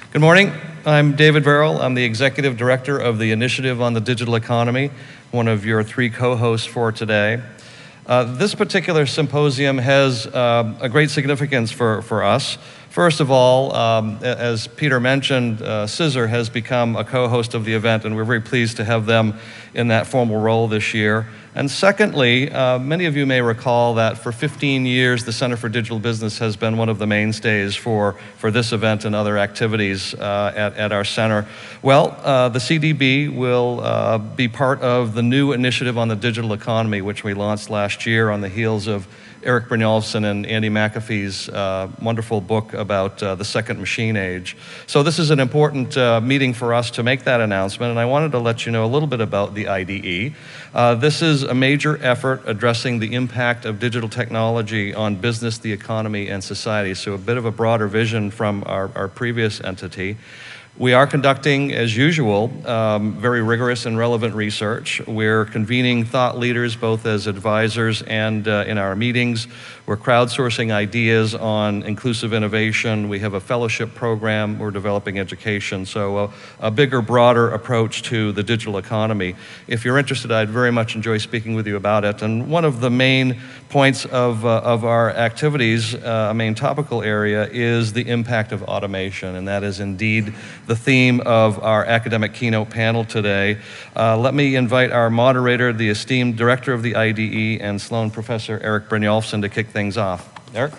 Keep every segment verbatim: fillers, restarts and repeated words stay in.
Good morning. I'm David Verrill. I'm the Executive Director of the Initiative on the Digital Economy, one of your three co-hosts for today. Uh, this particular symposium has uh, a great significance for, for us. First of all, um, as Peter mentioned, uh, Scissor has become a co-host of the event, and we're very pleased to have them in that formal role this year. And secondly, uh, many of you may recall that for fifteen years, the Center for Digital Business has been one of the mainstays for, for this event and other activities uh, at, at our center. Well, uh, the C D B will uh, be part of the new initiative on the digital economy, which we launched last year on the heels of Eric Brynjolfsson and Andy McAfee's uh, wonderful book about uh, the second machine age. So this is an important uh, meeting for us to make that announcement, and I wanted to let you know a little bit about the I D E. Uh, this is a major effort addressing the impact of digital technology on business, the economy, and society, so a bit of a broader vision from our, our previous entity. We are conducting, as usual, um, very rigorous and relevant research. We're convening thought leaders, both as advisors and uh, in our meetings. We're crowdsourcing ideas on inclusive innovation. We have a fellowship program. We're developing education. So a, a bigger, broader approach to the digital economy. If you're interested, I'd very much enjoy speaking with you about it. And one of the main points of, uh, of our activities, uh, a main topical area, is the impact of automation, and that is indeed the theme of our academic keynote panel today. Uh, let me invite our moderator, the esteemed director of the I D E and Sloan professor, Eric Brynjolfsson, to kick things off. Eric?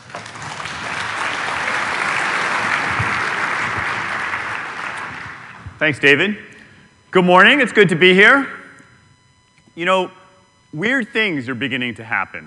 Thanks, David. Good morning. It's good to be here. You know, weird things are beginning to happen.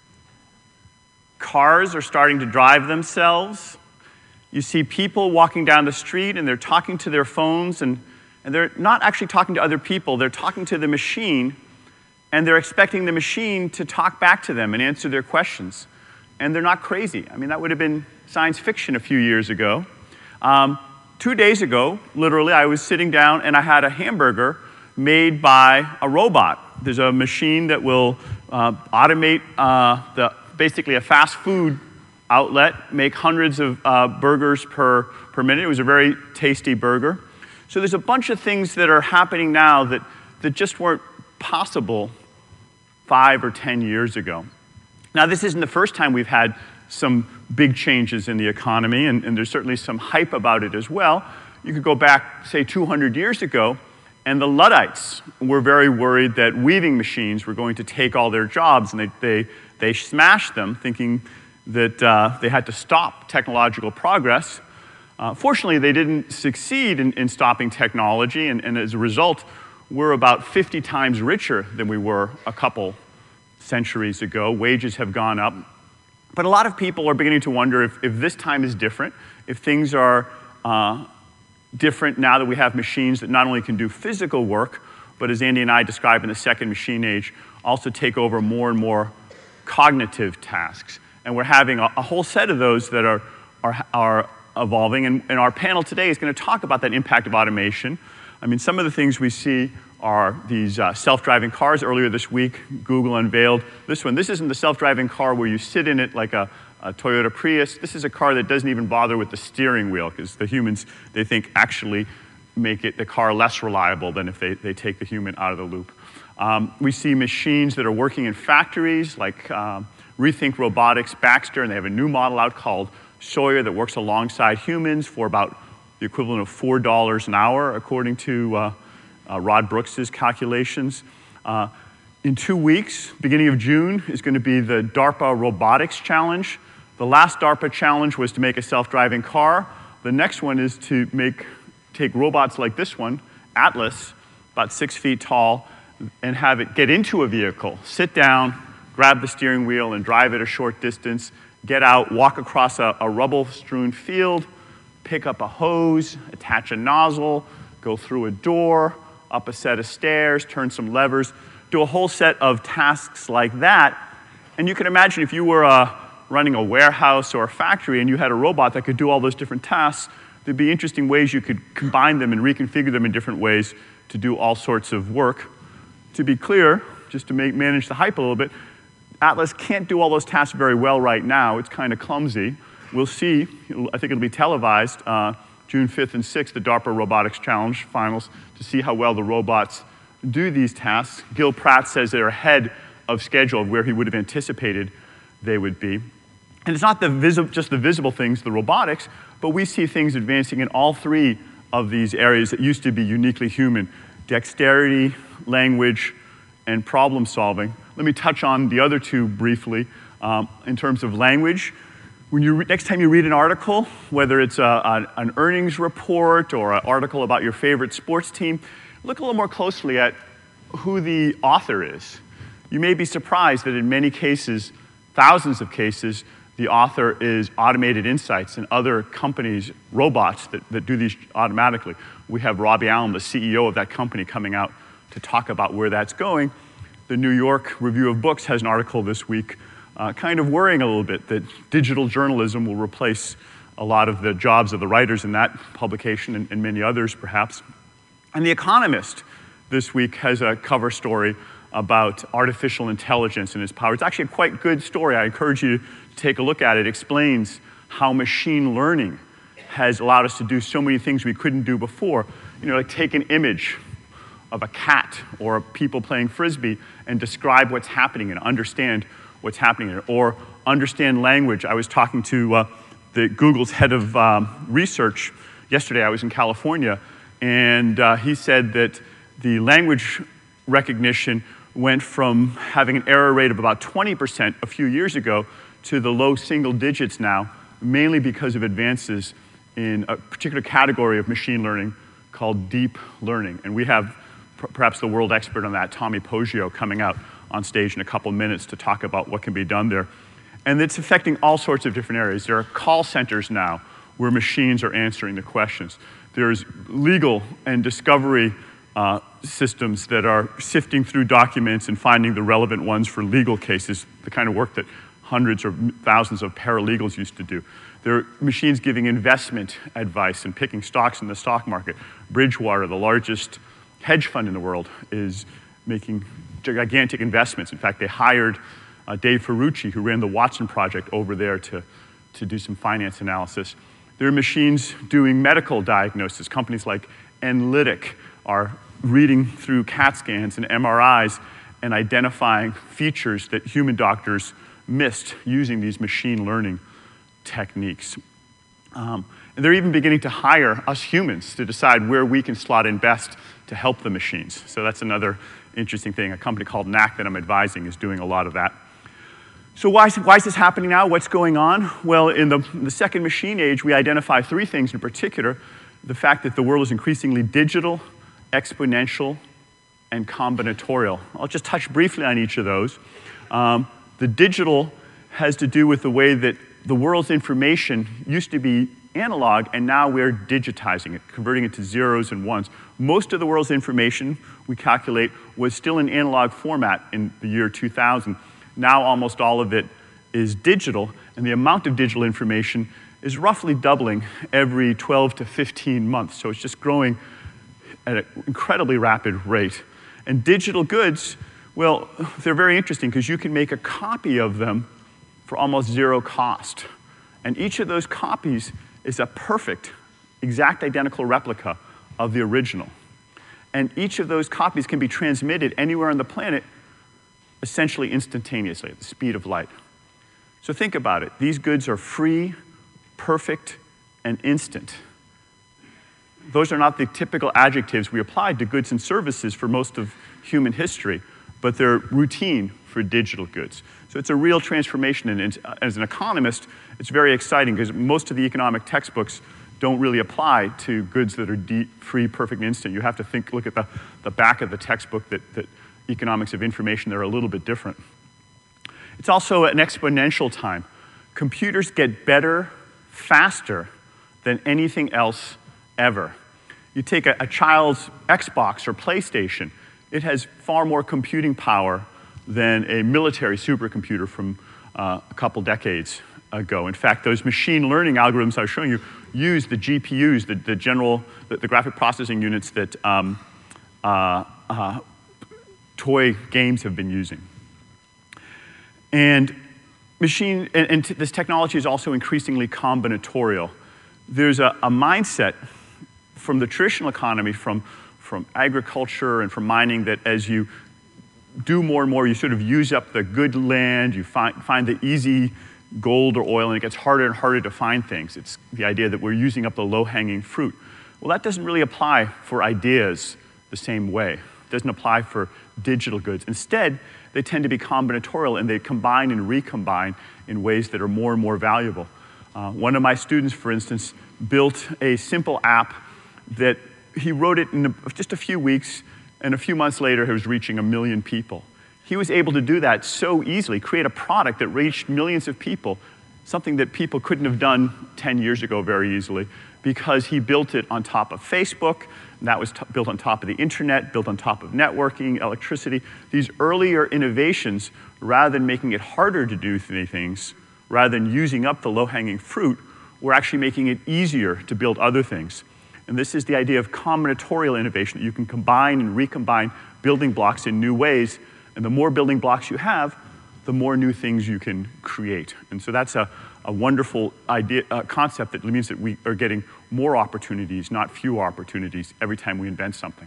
Cars are starting to drive themselves. You see people walking down the street and they're talking to their phones, and, and they're not actually talking to other people. They're talking to the machine, and they're expecting the machine to talk back to them and answer their questions. And they're not crazy. I mean, that would have been science fiction a few years ago. Um, two days ago, literally, I was sitting down and I had a hamburger made by a robot. There's a machine that will uh, automate uh, the, basically a fast food outlet, make hundreds of uh, burgers per, per minute. It was a very tasty burger. So there's a bunch of things that are happening now that, that just weren't possible five or ten years ago. Now, this isn't the first time we've had some big changes in the economy, and, and there's certainly some hype about it as well. You could go back, say, two hundred years ago, and the Luddites were very worried that weaving machines were going to take all their jobs, and they, they, they smashed them, thinking that uh, they had to stop technological progress. Uh, fortunately, they didn't succeed in, in stopping technology, and, and as a result, we're about fifty times richer than we were a couple centuries ago. Wages have gone up. But a lot of people are beginning to wonder if, if this time is different, if things are uh, different now that we have machines that not only can do physical work, but as Andy and I describe in the second machine age, also take over more and more cognitive tasks. And we're having a, a whole set of those that are, are, are evolving. And, and our panel today is going to talk about that impact of automation. I mean, some of the things we see are these uh, self-driving cars. Earlier this week, Google unveiled this one. This isn't the self-driving car where you sit in it like a, a Toyota Prius. This is a car that doesn't even bother with the steering wheel, because the humans, they think, actually make it the car less reliable than if they, they take the human out of the loop. Um, we see machines that are working in factories, like um, Rethink Robotics, Baxter, and they have a new model out called Sawyer that works alongside humans for about the equivalent of four dollars an hour, according to uh, uh, Rod Brooks's calculations. Uh, in two weeks, beginning of June, is going to be the DARPA Robotics Challenge. The last DARPA challenge was to make a self-driving car. The next one is to make take robots like this one, Atlas, about six feet tall, and have it get into a vehicle, sit down, grab the steering wheel, and drive it a short distance, get out, walk across a, a rubble-strewn field, pick up a hose, attach a nozzle, go through a door, up a set of stairs, turn some levers, do a whole set of tasks like that. And you can imagine if you were uh, running a warehouse or a factory and you had a robot that could do all those different tasks, there'd be interesting ways you could combine them and reconfigure them in different ways to do all sorts of work. To be clear, just to make, manage the hype a little bit, Atlas can't do all those tasks very well right now. It's kind of clumsy. We'll see, I think it'll be televised, uh, June fifth and sixth, the DARPA Robotics Challenge finals to see how well the robots do these tasks. Gil Pratt says they're ahead of schedule of where he would have anticipated they would be. And it's not the visi- just the visible things, the robotics, but we see things advancing in all three of these areas that used to be uniquely human: dexterity, language, and problem solving. Let me touch on the other two briefly. Um, in terms of language, when you re- next time you read an article, whether it's a, a, an earnings report or an article about your favorite sports team, look a little more closely at who the author is. You may be surprised that in many cases, thousands of cases, the author is Automated Insights and other companies, robots that, that do these automatically. We have Robbie Allen, the C E O of that company, coming out to talk about where that's going. The New York Review of Books has an article this week uh, kind of worrying a little bit that digital journalism will replace a lot of the jobs of the writers in that publication and, and many others perhaps. And The Economist this week has a cover story about artificial intelligence and its power. It's actually a quite good story. I encourage you to take a look at it. It explains how machine learning has allowed us to do so many things we couldn't do before. You know, like take an image of a cat or people playing Frisbee and describe what's happening and understand what's happening, or understand language. I was talking to uh, the Google's head of um, research yesterday. I was in California, and uh, he said that the language recognition went from having an error rate of about twenty percent a few years ago to the low single digits now, mainly because of advances in a particular category of machine learning called deep learning. And we have pr- perhaps the world expert on that, Tommy Poggio, coming out on stage in a couple minutes to talk about what can be done there. And it's affecting all sorts of different areas. There are call centers now where machines are answering the questions. There's legal and discovery uh, systems that are sifting through documents and finding the relevant ones for legal cases, the kind of work that hundreds or thousands of paralegals used to do. There are machines giving investment advice and picking stocks in the stock market. Bridgewater, the largest hedge fund in the world, is making gigantic investments. In fact, they hired uh, Dave Ferrucci, who ran the Watson Project, over there to, to do some finance analysis. There are machines doing medical diagnosis. Companies like Enlytic are reading through CAT scans and M R Is and identifying features that human doctors missed using these machine learning techniques. Um, and they're even beginning to hire us humans to decide where we can slot in best to help the machines. So that's another interesting thing. A company called N A C that I'm advising is doing a lot of that. So why is, why is this happening now? What's going on? Well, in the, in the second machine age, we identify three things in particular. The fact that the world is increasingly digital, exponential, and combinatorial. I'll just touch briefly on each of those. Um, the digital has to do with the way that the world's information used to be analog, and now we're digitizing it, converting it to zeros and ones. Most of the world's information, we calculate, was still in analog format in the year two thousand. Now almost all of it is digital, and the amount of digital information is roughly doubling every twelve to fifteen months. So it's just growing at an incredibly rapid rate. And digital goods, well, they're very interesting because you can make a copy of them for almost zero cost. And each of those copies is a perfect, exact identical replica of the original. And each of those copies can be transmitted anywhere on the planet essentially instantaneously at the speed of light. So think about it. These goods are free, perfect, and instant. Those are not the typical adjectives we applied to goods and services for most of human history, but they're routine for digital goods. So it's a real transformation, and as an economist, it's very exciting because most of the economic textbooks don't really apply to goods that are deep, free, perfect, and instant. You have to think, look at the, the back of the textbook that, that economics of information, they're a little bit different. It's also an exponential time. Computers get better, faster than anything else ever. You take a, a child's Xbox or PlayStation, it has far more computing power than a military supercomputer from uh, a couple decades ago. In fact, those machine learning algorithms I was showing you use the G P Us, the, the general, the, the graphic processing units that um, uh, uh, toy games have been using. And machine, and, and t- this technology is also increasingly combinatorial. there's a, a mindset from the traditional economy, from, from agriculture and from mining, that as you do more and more, you sort of use up the good land, you find, find the easy gold or oil, and it gets harder and harder to find things. It's the idea that we're using up the low-hanging fruit. Well, that doesn't really apply for ideas the same way. It doesn't apply for digital goods. Instead, they tend to be combinatorial, and they combine and recombine in ways that are more and more valuable. Uh, one of my students, for instance, built a simple app that he wrote it in a, just a few weeks, and a few months later, he was reaching a million people. He was able to do that so easily, create a product that reached millions of people, something that people couldn't have done ten years ago very easily, because he built it on top of Facebook, and that was t- built on top of the internet, built on top of networking, electricity. These earlier innovations, rather than making it harder to do things, rather than using up the low-hanging fruit, were actually making it easier to build other things. And this is the idea of combinatorial innovation, that you can combine and recombine building blocks in new ways, and the more building blocks you have, the more new things you can create. And so that's a, a wonderful idea, uh, concept that means that we are getting more opportunities, not fewer opportunities, every time we invent something.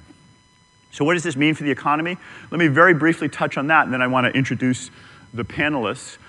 So what does this mean for the economy? Let me very briefly touch on that, and then I want to introduce the panelists.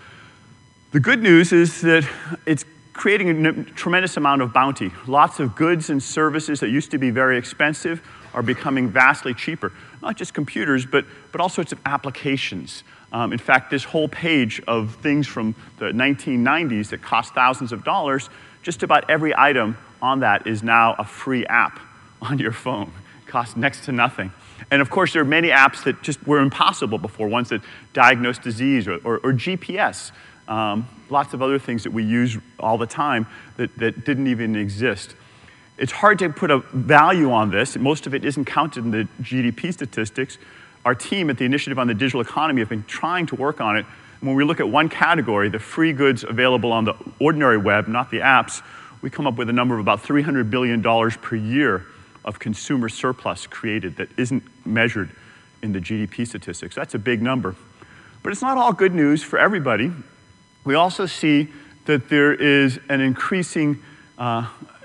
The good news is that it's creating a tremendous amount of bounty. Lots of goods and services that used to be very expensive are becoming vastly cheaper. Not just computers, but, but all sorts of applications. Um, in fact, this whole page of things from the nineteen nineties that cost thousands of dollars, just about every item on that is now a free app on your phone. It costs next to nothing. And of course, there are many apps that just were impossible before, ones that diagnose disease, or, or, or G P S. Um, lots of other things that we use all the time that, that didn't even exist. It's hard to put a value on this. Most of it isn't counted in the G D P statistics. Our team at the Initiative on the Digital Economy have been trying to work on it. And when we look at one category, the free goods available on the ordinary web, not the apps, we come up with a number of about three hundred billion dollars per year of consumer surplus created that isn't measured in the G D P statistics. That's a big number. But it's not all good news for everybody. We also see that there is an increasing uh,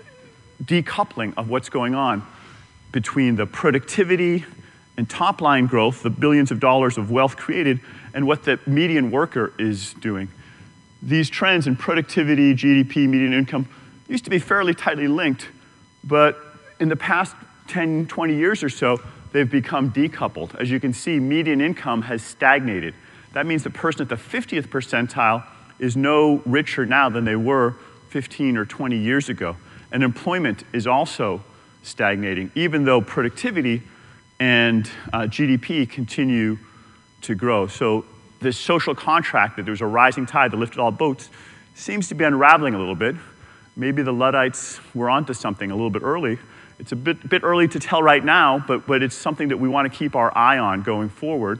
decoupling of what's going on between the productivity and top-line growth, the billions of dollars of wealth created, and what the median worker is doing. These trends in productivity, G D P, median income used to be fairly tightly linked, but in the past ten, twenty years or so, they've become decoupled. As you can see, median income has stagnated. That means the person at the fiftieth percentile is no richer now than they were fifteen or twenty years ago. And employment is also stagnating, even though productivity and uh, G D P continue to grow. So this social contract that there's a rising tide that lifted all boats seems to be unraveling a little bit. Maybe the Luddites were onto something a little bit early. It's a bit, bit early to tell right now, but, but it's something that we want to keep our eye on going forward.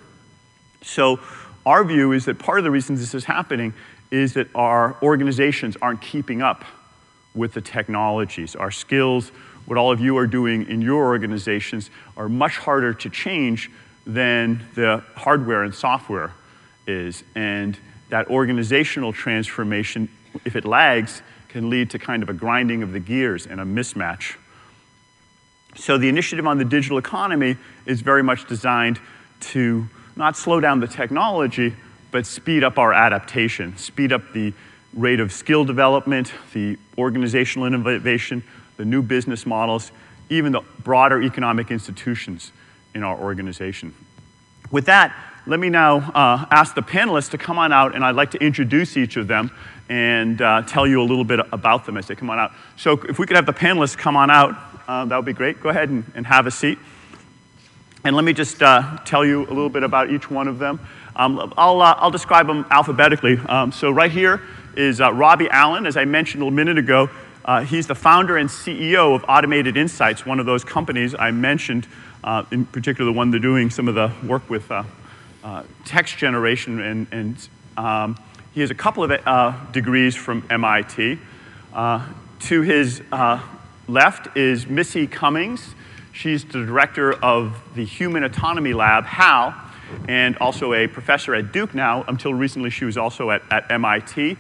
So our view is that part of the reason this is happening is that our organizations aren't keeping up with the technologies. Our skills, what all of you are doing in your organizations, are much harder to change than the hardware and software is. And that organizational transformation, if it lags, can lead to kind of a grinding of the gears and a mismatch. So the Initiative on the Digital Economy is very much designed to not slow down the technology, but speed up our adaptation, speed up the rate of skill development, the organizational innovation, the new business models, even the broader economic institutions in our organization. With that, let me now uh, ask the panelists to come on out, and I'd like to introduce each of them and uh, tell you a little bit about them as they come on out. So if we could have the panelists come on out, uh, that would be great. Go ahead and, and have a seat. And let me just uh, tell you a little bit about each one of them. Um, I'll, uh, I'll describe them alphabetically. Um, so right here is uh, Robbie Allen. As I mentioned a minute ago, uh, he's the founder and C E O of Automated Insights, one of those companies I mentioned, uh, in particular the one they're doing some of the work with uh, uh, text generation. And, and um, he has a couple of uh, degrees from M I T. Uh, to his uh, left is Missy Cummings. She's the director of the Human Autonomy Lab, HAL, and also a professor at Duke now. Until recently, she was also at, at M I T.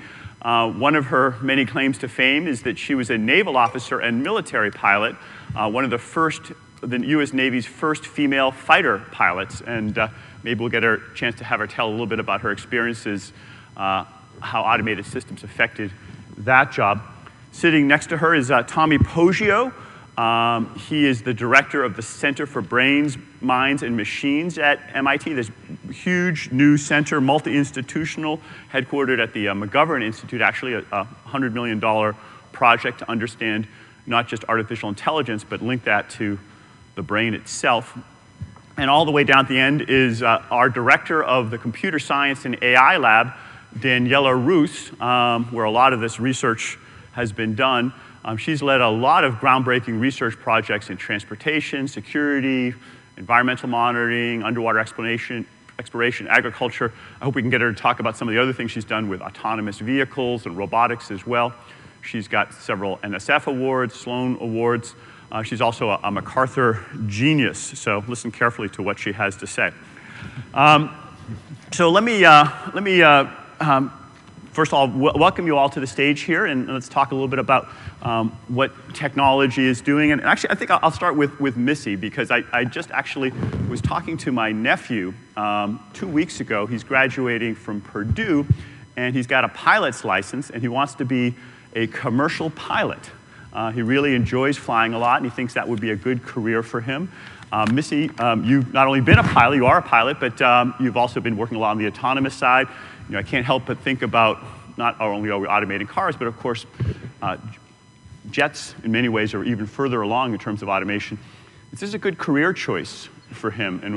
Uh, one of her many claims to fame is that she was a naval officer and military pilot, uh, one of the first, the U S Navy's first female fighter pilots. And uh, maybe we'll get a chance to have her tell a little bit about her experiences, uh, how automated systems affected that job. Sitting next to her is uh, Tommy Poggio. Um, he is the director of the Center for Brains, Minds, and Machines at M I T. This huge new center, multi-institutional, headquartered at the uh, McGovern Institute, actually a, a one hundred million dollar project to understand not just artificial intelligence, but link that to the brain itself. And all the way down at the end is uh, our director of the Computer Science and A I Lab, Daniela Roos, um, where a lot of this research has been done. Um, she's led a lot of groundbreaking research projects in transportation, security, environmental monitoring, underwater exploration, exploration, agriculture. I hope we can get her to talk about some of the other things she's done with autonomous vehicles and robotics as well. She's got several N S F awards, Sloan awards. Uh, she's also a, a MacArthur genius, so listen carefully to what she has to say. Um, so let me, uh, let me uh, um, first of all, w welcome you all to the stage here, and let's talk a little bit about um, what technology is doing. And actually, I think I'll start with, with Missy, because I, I just actually was talking to my nephew um, two weeks ago. He's graduating from Purdue, and he's got a pilot's license, and he wants to be a commercial pilot. Uh, he really enjoys flying a lot, and he thinks that would be a good career for him. Uh, Missy, um, you've not only been a pilot, you are a pilot, but um, you've also been working a lot on the autonomous side. You know, I can't help but think about not only are we automating cars, but of course, uh, jets in many ways are even further along in terms of automation. This is a good career choice for him. And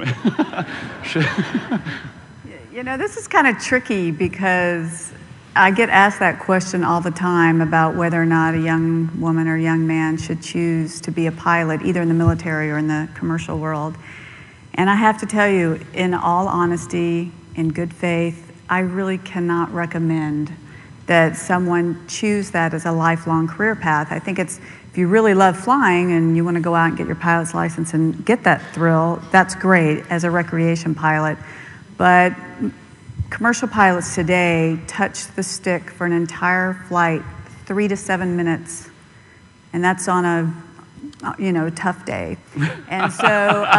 you know, this is kind of tricky because I get asked that question all the time about whether or not a young woman or young man should choose to be a pilot, either in the military or in the commercial world. And I have to tell you, in all honesty, in good faith, I really cannot recommend that someone choose that as a lifelong career path. I think it's, if you really love flying and you want to go out and get your pilot's license and get that thrill, that's great as a recreation pilot. But commercial pilots today touch the stick for an entire flight three to seven minutes, and that's on a, you know, tough day. And so,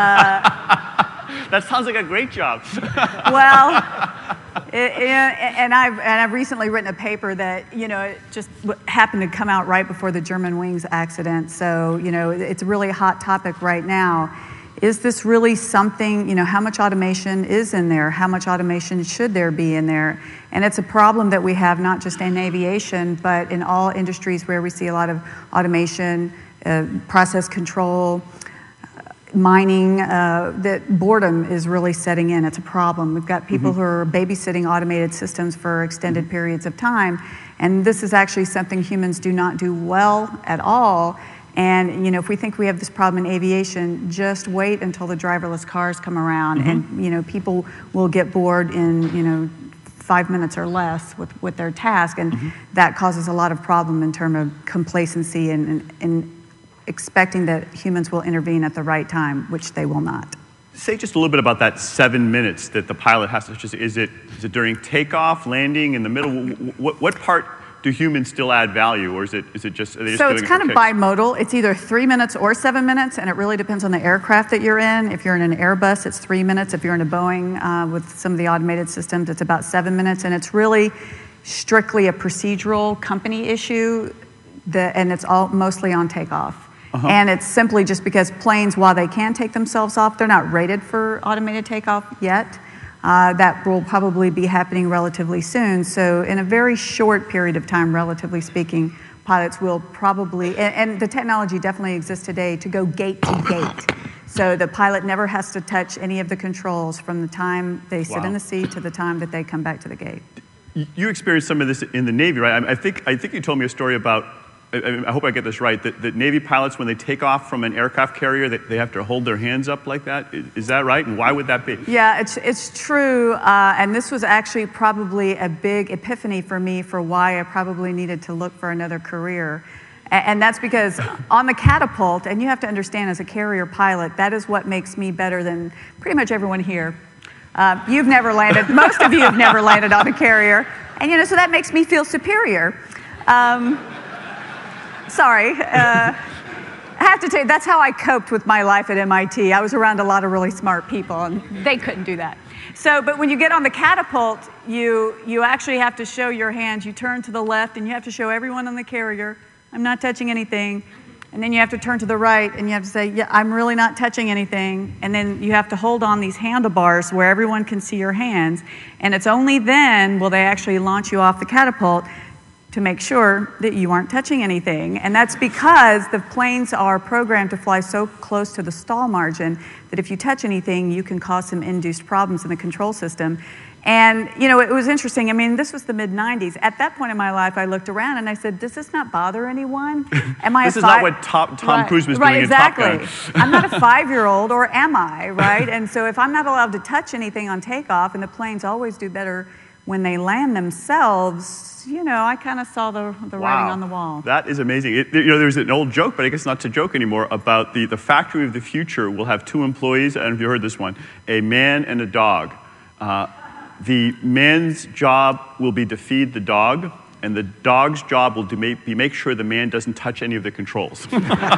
uh, that sounds like a great job. Well, it, it, and I've and I've recently written a paper that, you know, it just happened to come out right before the Germanwings accident. So, you know, it's a really hot topic right now. Is this really something, you know, how much automation is in there? How much automation should there be in there? And it's a problem that we have not just in aviation, but in all industries where we see a lot of automation, uh, process control, mining, uh, that boredom is really setting in. It's a problem. We've got people mm-hmm. who are babysitting automated systems for extended mm-hmm. periods of time, and this is actually something humans do not do well at all. And, you know, if we think we have this problem in aviation, just wait until the driverless cars come around, mm-hmm. and, you know, people will get bored in, you know, five minutes or less with, with their task, and mm-hmm. that causes a lot of problem in terms of complacency and, and, and expecting that humans will intervene at the right time, which they will not. Say just a little bit about that seven minutes that the pilot has to just, is it, is it during takeoff, landing, in the middle? What, what part do humans still add value, or is it, is it just, are they just so doing it's it kind of kicks? bimodal. It's either three minutes or seven minutes, and it really depends on the aircraft that you're in. If you're in an Airbus, it's three minutes. If you're in a Boeing uh, with some of the automated systems, it's about seven minutes, and it's really strictly a procedural company issue, that, and it's all mostly on takeoff. Uh-huh. And it's simply just because planes, while they can take themselves off, they're not rated for automated takeoff yet. Uh, that will probably be happening relatively soon. So in a very short period of time, relatively speaking, pilots will probably, and, and the technology definitely exists today to go gate to gate. So the pilot never has to touch any of the controls from the time they sit wow. in the seat to the time that they come back to the gate. You experienced some of this in the Navy, right? I think, I think you told me a story about, I hope I get this right, that, that Navy pilots, when they take off from an aircraft carrier, they, they have to hold their hands up like that. Is that right? And why would that be? Yeah, it's, it's true. Uh, and this was actually probably a big epiphany for me for why I probably needed to look for another career. And, and that's because on the catapult, and you have to understand as a carrier pilot, that is what makes me better than pretty much everyone here. Uh, you've never landed, most of you have never landed on a carrier. And, you know, so that makes me feel superior. Um, sorry. Uh, I have to tell you, that's how I coped with my life at M I T. I was around a lot of really smart people, and they couldn't do that. So, but when you get on the catapult, you, you actually have to show your hands. You turn to the left, and you have to show everyone on the carrier, I'm not touching anything. And then you have to turn to the right, and you have to say, yeah, I'm really not touching anything. And then you have to hold on these handlebars where everyone can see your hands. And it's only then will they actually launch you off the catapult to make sure that you aren't touching anything. And that's because the planes are programmed to fly so close to the stall margin that if you touch anything, you can cause some induced problems in the control system. And, you know, it was interesting. I mean, this was the mid nineties. At that point in my life, I looked around and I said, does this not bother anyone? Am I This a is fi- not what Tom, Tom right, Cruise was right, doing exactly. in Top Gun. I'm not a five-year-old, or am I, right? And so if I'm not allowed to touch anything on takeoff, and the planes always do better when they land themselves, you know, I kind of saw the, the Wow. writing on the wall. That is amazing. It, you know, there's an old joke, but I guess not to joke anymore, about the, the factory of the future will have two employees. I don't know if you heard this one, a man and a dog. Uh, the man's job will be to feed the dog, and the dog's job will do, be make sure the man doesn't touch any of the controls.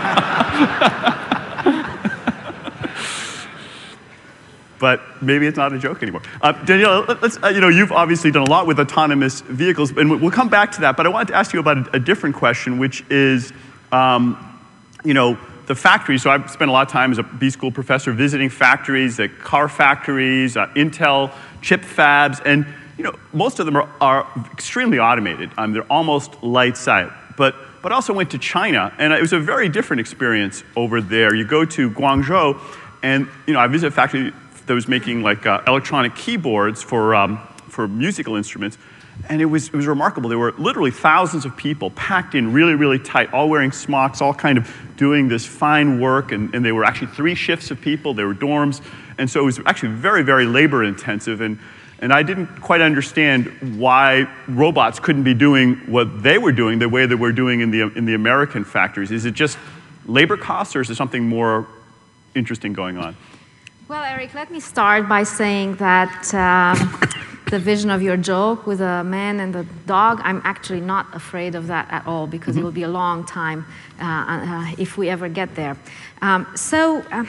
But maybe it's not a joke anymore. Uh, Danielle, let's, uh, you know, you've obviously done a lot with autonomous vehicles, and we'll come back to that, but I wanted to ask you about a, a different question, which is, um, you know, the factories. So I've spent a lot of time as a B-school professor visiting factories, the car factories, uh, Intel chip fabs, and, you know, most of them are, are extremely automated. Um, they're almost lights out. But, but I also went to China, and it was a very different experience over there. You go to Guangzhou, and, you know, I visited a factory that was making like uh, electronic keyboards for, um, for musical instruments. And it was, it was remarkable. There were literally thousands of people packed in really, really tight, all wearing smocks, all kind of doing this fine work. And, and they were actually three shifts of people. They were dorms. And so it was actually very, very labor intensive. And, and I didn't quite understand why robots couldn't be doing what they were doing the way that we're doing in the, in the American factories. Is it just labor costs, or is there something more interesting going on? Well, Eric, let me start by saying that um, the vision of your joke with a man and a dog, I'm actually not afraid of that at all, because mm-hmm. it will be a long time uh, uh, if we ever get there. Um, so uh,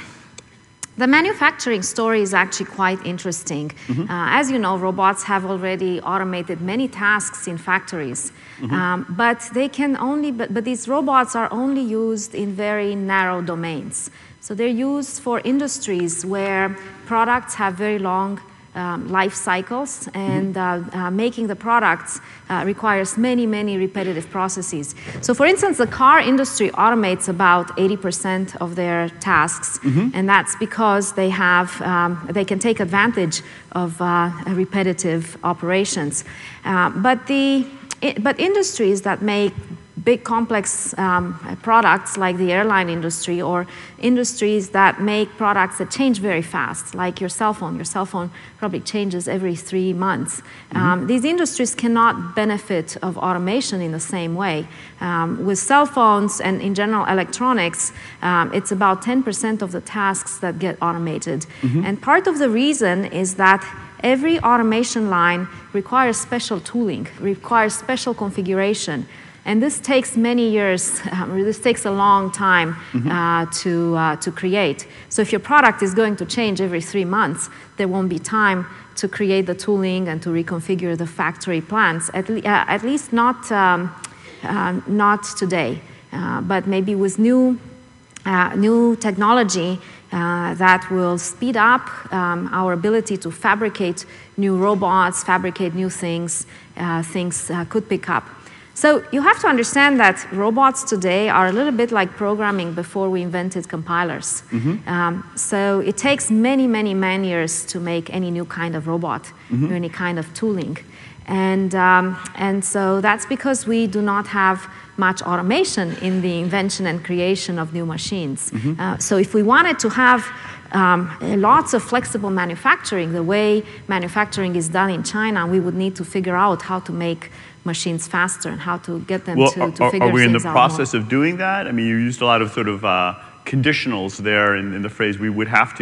the manufacturing story is actually quite interesting. Mm-hmm. Uh, as you know, robots have already automated many tasks in factories, mm-hmm. um, but they can only, but, but these robots are only used in very narrow domains. So they're used for industries where products have very long um, life cycles, and uh, uh, making the products uh, requires many, many repetitive processes. So for instance, the car industry automates about eighty percent of their tasks, mm-hmm. and that's because they have, um, they can take advantage of uh, repetitive operations. Uh, but, the, but industries that make big complex um, products like the airline industry, or industries that make products that change very fast, like your cell phone. Your cell phone probably changes every three months. Mm-hmm. Um, these industries cannot benefit of automation in the same way. Um, with cell phones and in general electronics, um, it's about ten percent of the tasks that get automated. Mm-hmm. And part of the reason is that every automation line requires special tooling, requires special configuration. And this takes many years, um, this takes a long time mm-hmm. uh, to, uh, to create. So if your product is going to change every three months, there won't be time to create the tooling and to reconfigure the factory plants, at, le uh, at least not, um, uh, not today. Uh, but maybe with new, uh, new technology uh, that will speed up um, our ability to fabricate new robots, fabricate new things, uh, things uh, could pick up. So you have to understand that robots today are a little bit like programming before we invented compilers. Mm-hmm. um, so it takes many, many, many years to make any new kind of robot, mm-hmm. or any kind of tooling. And, um, and so that's because we do not have much automation in the invention and creation of new machines. Mm-hmm. uh, so if we wanted to have um, lots of flexible manufacturing, the way manufacturing is done in China, we would need to figure out how to make machines faster and how to get them well, to, are, to figure are we in the things out process more. of doing that? I mean, you used a lot of sort of uh, conditionals there in, in the phrase "we would have to," but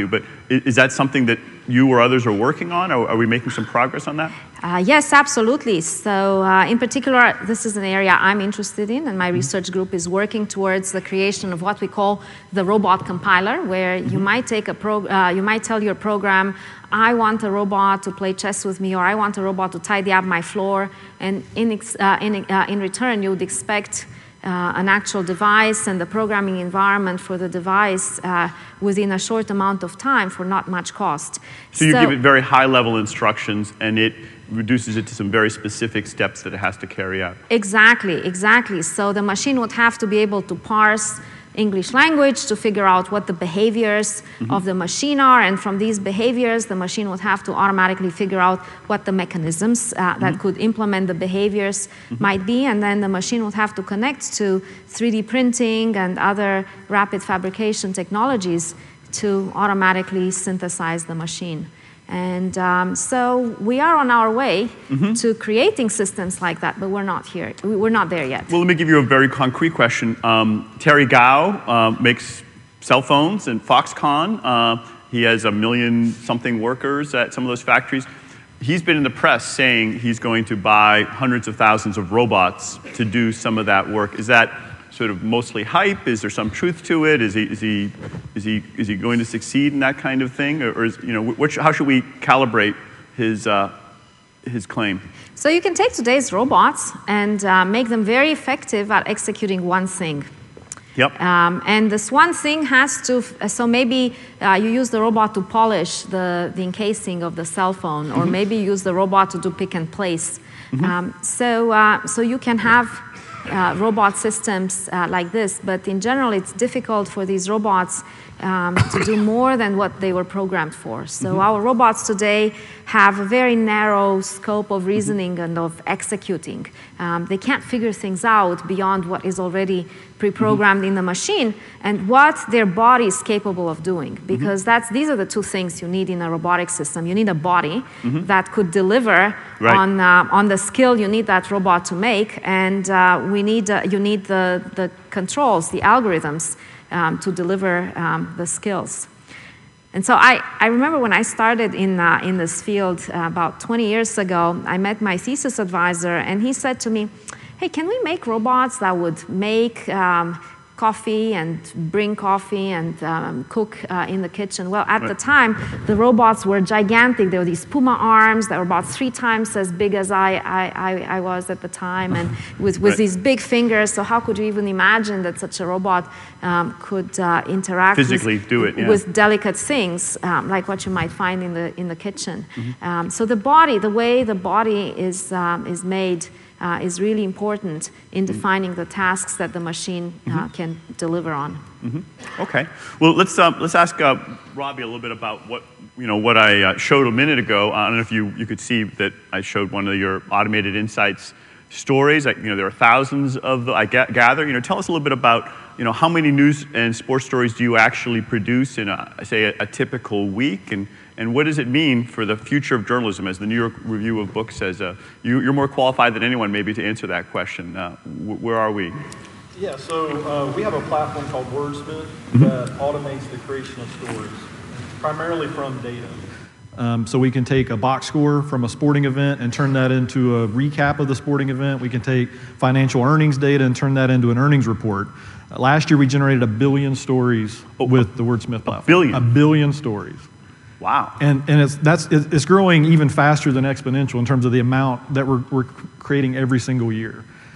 is that something that you or others are working on? Are, are we making some progress on that? Uh, yes, absolutely. So uh, in particular, this is an area I'm interested in, and my research group is working towards the creation of what we call the robot compiler, where mm-hmm. you might take a pro uh, you might tell your program, I want a robot to play chess with me, or I want a robot to tidy up my floor, and in, ex uh, in, uh, in return you would expect Uh, an actual device and the programming environment for the device uh, within a short amount of time for not much cost. So you so, give it very high-level instructions, and it reduces it to some very specific steps that it has to carry out. Exactly, exactly. So the machine would have to be able to parse English language to figure out what the behaviors mm-hmm. of the machine are, and from these behaviors the machine would have to automatically figure out what the mechanisms uh, mm-hmm. that could implement the behaviors mm-hmm. might be, and then the machine would have to connect to three D printing and other rapid fabrication technologies to automatically synthesize the machine. And um, so we are on our way mm-hmm. to creating systems like that, but we're not here. We're not there yet. Well, let me give you a very concrete question. Um, Terry Gou uh, makes cell phones and Foxconn. Uh, he has a million something workers at some of those factories. He's been in the press saying he's going to buy hundreds of thousands of robots to do some of that work. Is that sort of mostly hype? Is there some truth to it? Is he is he is he is he going to succeed in that kind of thing, or, or is, you know, which, how should we calibrate his uh, his claim? So you can take today's robots and uh, make them very effective at executing one thing. Yep. Um, and this one thing has to. So maybe uh, you use the robot to polish the the encasing of the cell phone, or mm-hmm. maybe you use the robot to do pick and place. Mm-hmm. um, so uh, so you can have Uh, robot systems uh, like this, but in general it's difficult for these robots um, to do more than what they were programmed for. So mm-hmm. our robots today have a very narrow scope of reasoning mm-hmm. and of executing. Um, they can't figure things out beyond what is already pre-programmed mm-hmm. in the machine and what their body is capable of doing, because mm-hmm. that's these are the two things you need in a robotic system. You need a body mm-hmm. that could deliver right. on uh, on the skill you need that robot to make, and uh, we need uh, you need the the controls, the algorithms um, to deliver um, the skills. And so I, I remember when I started in, uh, in this field uh, about twenty years ago, I met my thesis advisor, and he said to me, hey, can we make robots that would make um, coffee and bring coffee and um, cook uh, in the kitchen? Well, at right. the time, the robots were gigantic. There were these Puma arms that were about three times as big as I, I, I was at the time, and with, with right. these big fingers. So how could you even imagine that such a robot um, could uh, interact physically with, do it, yeah. with delicate things um, like what you might find in the in the kitchen? Mm-hmm. um, so the body, the way the body is um, is made. Uh, is really important in defining the tasks that the machine uh, mm-hmm. can deliver on. Mm-hmm. Okay. Well, let's uh, let's ask uh, Robbie a little bit about what you know what I uh, showed a minute ago. I don't know if you you could see that I showed one of your automated insights stories. I, you know, there are thousands of the, I ga- gather. You know, tell us a little bit about you know how many news and sports stories do you actually produce in a say a, a typical week, and And what does it mean for the future of journalism? As the New York Review of Books says, uh, you, you're more qualified than anyone maybe to answer that question. Uh, wh- where are we? Yeah, so uh, we have a platform called Wordsmith mm-hmm. that automates the creation of stories, primarily from data. Um, so we can take a box score from a sporting event and turn that into a recap of the sporting event. We can take financial earnings data and turn that into an earnings report. Uh, last year we generated a billion stories oh, with the Wordsmith platform. A billion? A billion stories. Wow. And, and it's, that's, it's growing even faster than exponential in terms of the amount that we're, we're creating every single year.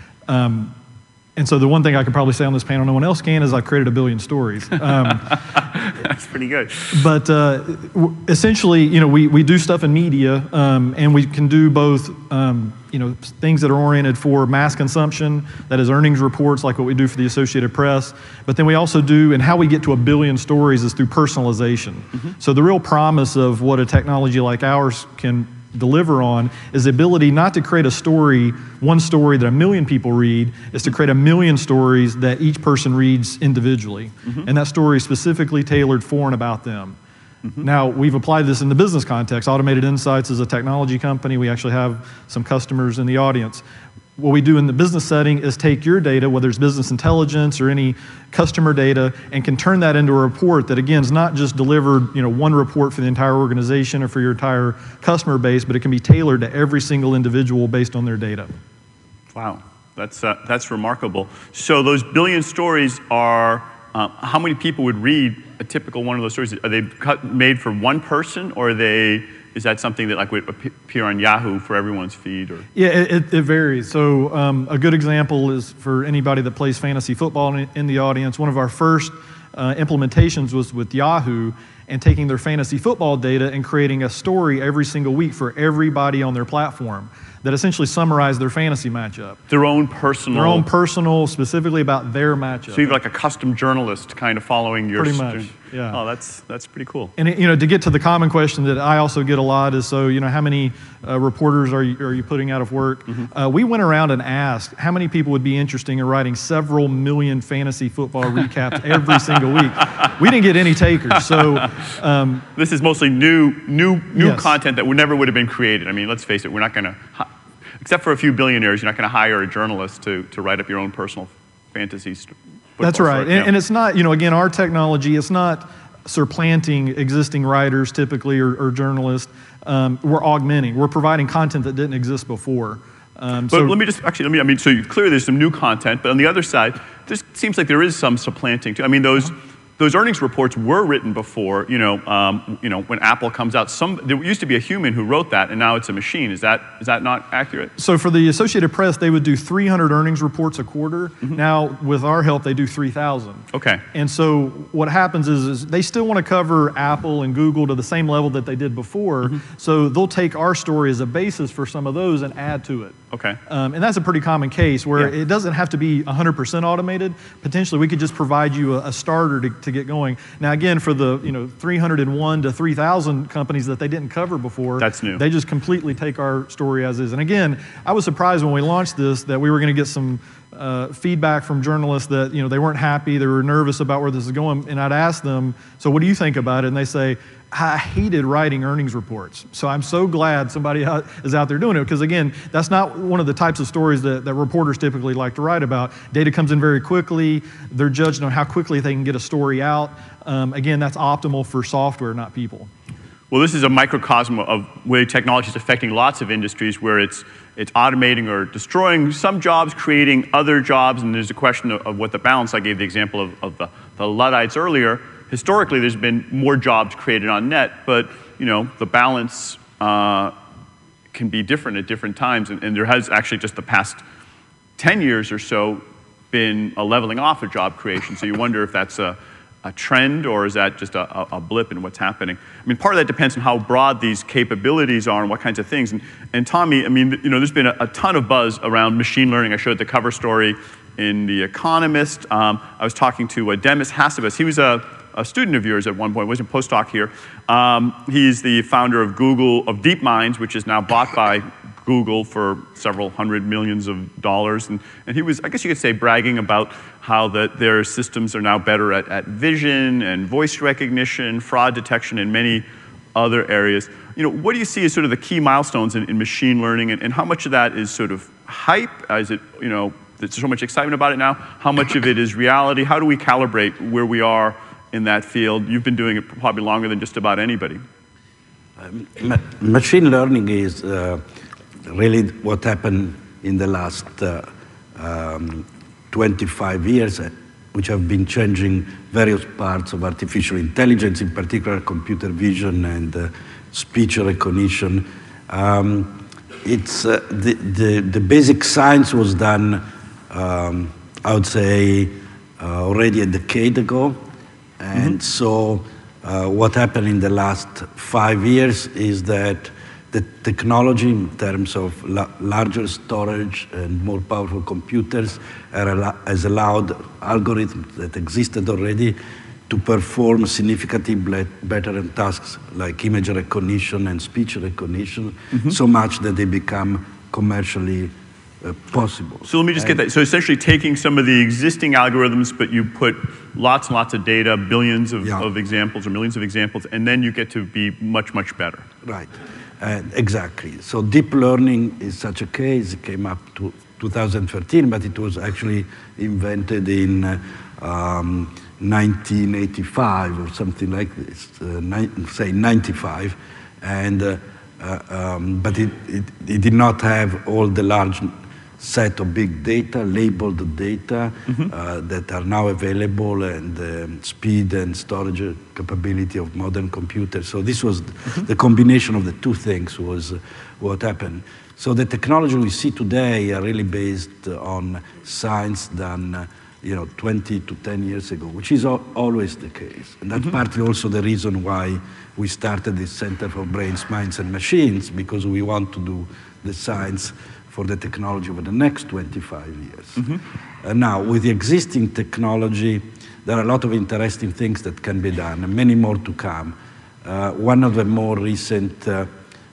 Um, and so the one thing I could probably say on this panel no one else can is I've created a billion stories. Um, that's pretty good. But uh, essentially, you know, we, we do stuff in media, um, and we can do both, um, you know, things that are oriented for mass consumption, that is earnings reports like what we do for the Associated Press, but then we also do, and how we get to a billion stories is through personalization. Mm-hmm. So the real promise of what a technology like ours can deliver on is the ability not to create a story, one story that a million people read, is to create a million stories that each person reads individually. Mm-hmm. And that story is specifically tailored for and about them. Mm-hmm. Now, we've applied this in the business context. Automated Insights is a technology company. We actually have some customers in the audience. what we do in the business setting is take your data, whether it's business intelligence or any customer data, and can turn that into a report that, again, is not just delivered, you know, one report for the entire organization or for your entire customer base, but it can be tailored to every single individual based on their data. Wow, that's, uh, that's remarkable. So those billion stories are, uh, how many people would read a typical one of those stories? Are they cut, made for one person, or are they, is that something that like would appear on Yahoo for everyone's feed? Or? Yeah, it, it varies. So um, a good example is for anybody that plays fantasy football in, in the audience, one of our first uh, implementations was with Yahoo and taking their fantasy football data and creating a story every single week for everybody on their platform that essentially summarized their fantasy matchup. Their own personal... Their own personal, specifically about their matchup. So you have like a custom journalist kind of following your... Pretty much, yeah. Oh, that's, that's pretty cool. And, it, you know, to get to the common question that I also get a lot is, so, you know, how many uh, reporters are you, are you putting out of work? Mm-hmm. uh, we went around and asked how many people would be interested in writing several million fantasy football recaps every single week. We didn't get any takers, so... Um, this is mostly new, new, new yes. content that would never would have been created. I mean, let's face it, we're not going to... Except for a few billionaires, you're not going to hire a journalist to, to write up your own personal fantasy st- That's right. Story, yeah. and, and it's not, you know, again, our technology, it's not supplanting existing writers typically or, or journalists. Um, we're augmenting. We're providing content that didn't exist before. Um, but so, let me just, actually, let me, I mean, so you, clearly there's some new content, but on the other side, there seems like there is some supplanting too. I mean, those... Uh-huh. Those earnings reports were written before, you know, um, you know, when Apple comes out. Some, there used to be a human who wrote that, and now it's a machine. Is that, is that not accurate? So for the Associated Press, they would do three hundred earnings reports a quarter. Mm-hmm. Now, with our help, they do three thousand. Okay. And so what happens is, is they still want to cover Apple and Google to the same level that they did before. Mm-hmm. So they'll take our story as a basis for some of those and add to it. Okay. Um, and that's a pretty common case where yeah. it doesn't have to be one hundred percent automated. Potentially, we could just provide you a, a starter to, to get going. Now, again, for the you know three hundred one to three thousand companies that they didn't cover before, that's new. They just completely take our story as is. And again, I was surprised when we launched this that we were going to get some uh, feedback from journalists that you know they weren't happy, they were nervous about where this is going. And I'd ask them, so what do you think about it? And they say, I hated writing earnings reports. So I'm so glad somebody out, is out there doing it, because again, that's not one of the types of stories that, that reporters typically like to write about. Data comes in very quickly. They're judged on how quickly they can get a story out. Um, again, that's optimal for software, not people. Well, this is a microcosm of where technology is affecting lots of industries where it's, it's automating or destroying some jobs, creating other jobs, and there's a question of, of what the balance. I gave the example of, of the, the Luddites earlier. Historically, there's been more jobs created on net, but you know the balance uh, can be different at different times, and, and there has actually just the past ten years or so been a leveling off of job creation. So you wonder if that's a, a trend or is that just a, a blip in what's happening. I mean, part of that depends on how broad these capabilities are and what kinds of things. And, and Tommy, I mean, you know, there's been a, a ton of buzz around machine learning. I showed the cover story in The Economist. Um, I was talking to uh, Demis Hassabis. He was a a student of yours at one point, was a postdoc here. Um, he's the founder of Google, of DeepMinds, which is now bought by Google for several hundred millions of dollars. And, and he was, I guess you could say, bragging about how that their systems are now better at, at vision and voice recognition, fraud detection, and many other areas. You know, what do you see as sort of the key milestones in, in machine learning, and, and how much of that is sort of hype? Is it, you know, there's so much excitement about it now? How much of it is reality? How do we calibrate where we are in that field? You've been doing it probably longer than just about anybody. Um, ma machine learning is uh, really what happened in the last uh, um, twenty-five years, uh, which have been changing various parts of artificial intelligence, in particular computer vision and uh, speech recognition. Um, it's uh, the, the, the basic science was done, um, I would say, uh, already a decade ago. And mm-hmm. so uh, what happened in the last five years is that the technology in terms of la larger storage and more powerful computers al has allowed algorithms that existed already to perform significantly better in tasks like image recognition and speech recognition, mm-hmm. so much that they become commercially Uh, possible. So let me just and get that. So essentially taking some of the existing algorithms, but you put lots and lots of data, billions of, yeah. of examples or millions of examples, and then you get to be much, much better. Right, uh, exactly. So deep learning is such a case. It came up to two thousand thirteen, but it was actually invented in uh, um, nineteen eighty-five or something like this, uh, ni- say ninety-five, and uh, uh, um, but it, it, it did not have all the large set of big data, labeled data mm-hmm. uh, that are now available, and the um, speed and storage capability of modern computers. So this was mm-hmm. the combination of the two things was uh, what happened. So the technology we see today are really based on science done uh, you know, twenty to ten years ago, which is al- always the case. And that's mm-hmm. partly also the reason why we started this Center for Brains, Minds, and Machines, because we want to do the science for the technology over the next twenty-five years. Mm-hmm. Uh, now, with the existing technology, there are a lot of interesting things that can be done, and many more to come. Uh, one of the more recent uh,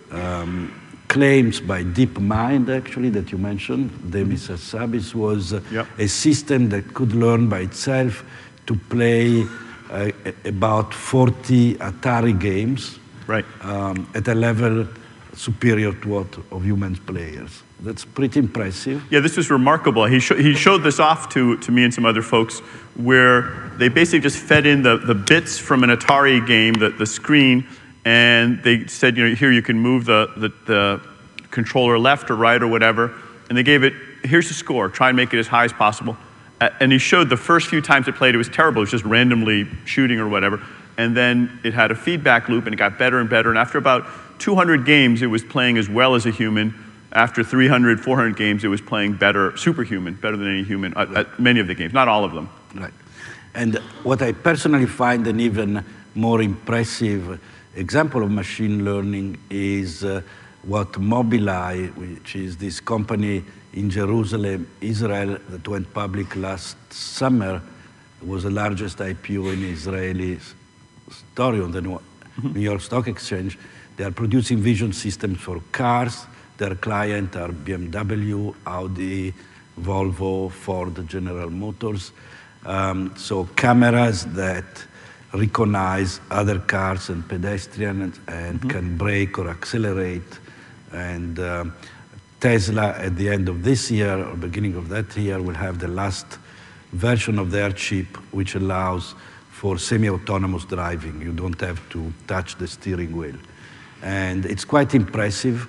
um, claims by DeepMind, actually, that you mentioned, Demis Hassabis, was uh, yep. a system that could learn by itself to play uh, about forty Atari games right. um, at a level superior to what of human players. That's pretty impressive. Yeah, this was remarkable. He, sh- he showed this off to, to me and some other folks, where they basically just fed in the, the bits from an Atari game, the, the screen, and they said, you know, here you can move the, the, the controller left or right or whatever, and they gave it, here's the score, try and make it as high as possible. Uh, and he showed the first few times it played, it was terrible, it was just randomly shooting or whatever, and then it had a feedback loop, and it got better and better, and after about two hundred games, it was playing as well as a human. After three hundred, four hundred games, it was playing better, superhuman, better than any human at, at many of the games, not all of them. Right. And what I personally find an even more impressive example of machine learning is uh, what Mobileye, which is this company in Jerusalem, Israel, that went public last summer, was the largest I P O in Israeli story on the New York Stock Exchange. They are producing vision systems for cars. Their clients are B M W, Audi, Volvo, Ford, General Motors. Um, so cameras that recognize other cars and pedestrians and mm-hmm. can brake or accelerate. And um, Tesla, at the end of this year or beginning of that year, will have the last version of their chip, which allows for semi-autonomous driving. You don't have to touch the steering wheel. And it's quite impressive.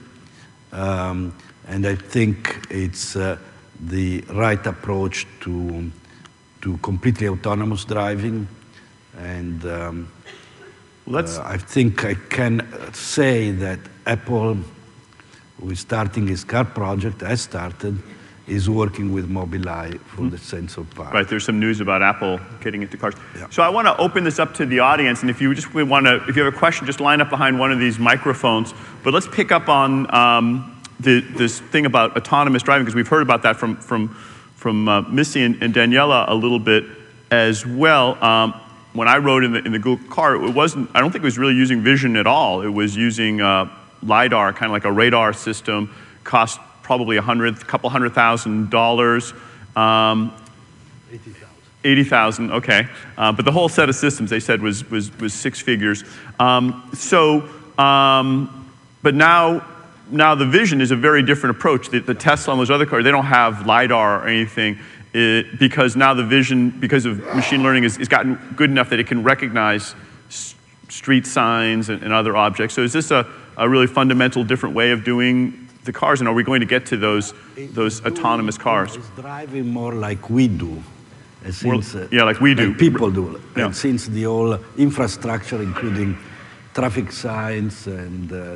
Um, and I think it's uh, the right approach to, to completely autonomous driving. And um, Let's, uh, I think I can say that Apple, who is starting his car project, has started, is working with Mobileye for mm-hmm. the sensor part. Right, there's some news about Apple getting into cars. Yeah. So I want to open this up to the audience, and if you just want to, if you have a question, just line up behind one of these microphones. But let's pick up on um, the, this thing about autonomous driving, because we've heard about that from from from uh, Missy and, and Daniela a little bit as well. Um, when I rode in the in the Google car, it wasn't. I don't think it was really using vision at all. It was using uh, LiDAR, kind of like a radar system. Cost probably a hundred, couple hundred thousand dollars. Um, eighty thousand. eighty thousand, okay. Uh, but the whole set of systems, they said, was was was six figures. Um, so, um, but now, now the vision is a very different approach. The, the Tesla and those other cars, they don't have LiDAR or anything, it, because now the vision, because of machine learning, is, is gotten good enough that it can recognize s- street signs and, and other objects. So is this a, a really fundamental different way of doing the cars, and are we going to get to those those autonomous cars? It's driving more like we do. uh, Since, uh, yeah, like we do. Like people do. Yeah. And since the whole infrastructure, including traffic signs and uh,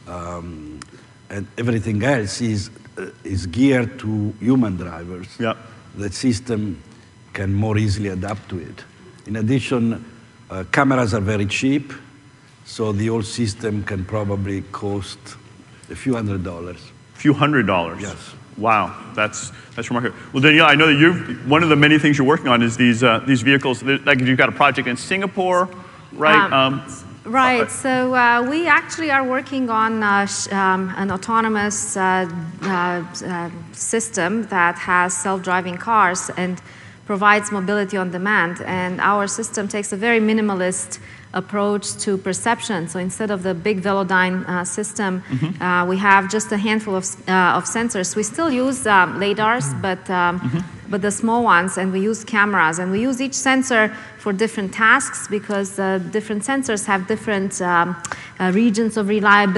um, and everything else, is uh, is geared to human drivers, Yeah. the system can more easily adapt to it. In addition, uh, cameras are very cheap, so the whole system can probably cost a few hundred dollars. A few hundred dollars. Yes. Wow, that's that's remarkable. Well, Danielle, I know that you're one of the many things you're working on is these uh, these vehicles. Like you've got a project in Singapore, right? Um, um, right. uh, So uh, we actually are working on uh, sh- um, an autonomous uh, uh, uh, system that has self-driving cars and provides mobility on demand. And our system takes a very minimalist approach to perception. So instead of the big Velodyne uh, system, mm-hmm. uh, we have just a handful of, uh, of sensors. We still use um, LiDARs, but, um, mm-hmm. but the small ones, and we use cameras. And we use each sensor for different tasks because uh, different sensors have different um, uh, regions of reliability.